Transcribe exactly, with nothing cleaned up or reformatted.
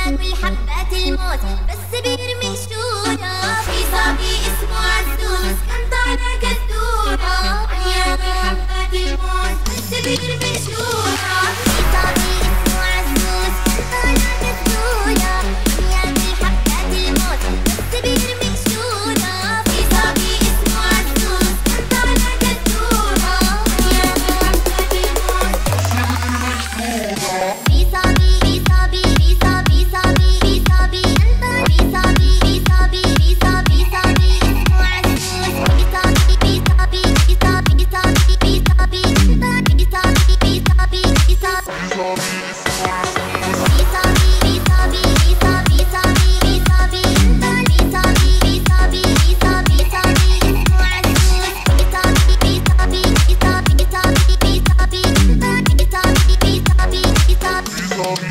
ياكل حبات الموت بس بيرمي شورى. في صبي اسمه عزوز كان طالع كالدورة، عم ياكل حبات الموت بس بيرمي شورى. في صبي اسمه عزوز كان طالع كالدورة، عم ياكل حبات الموت بس بيرمي شورى. في صبي اسمه عزوز كان طالع كالدورة، عم ياكل حبات الموت بس بيرمي شورى. في صبي في صبي في صبي صبي في صبي انت في صبي في صبي في صبي صبي اسمه عزوز. في صبي في صبي في صبي صبي في صبي انت في صبي في صبي في صبي في صبي اسمه عزوز. في صبي في صبي في صبي صبي في صبي انت في صبي في صبي في صبي صبي اسمه عزوز. في صبي في صبي في صبي صبي في صبي انت في صبي في صبي في صبي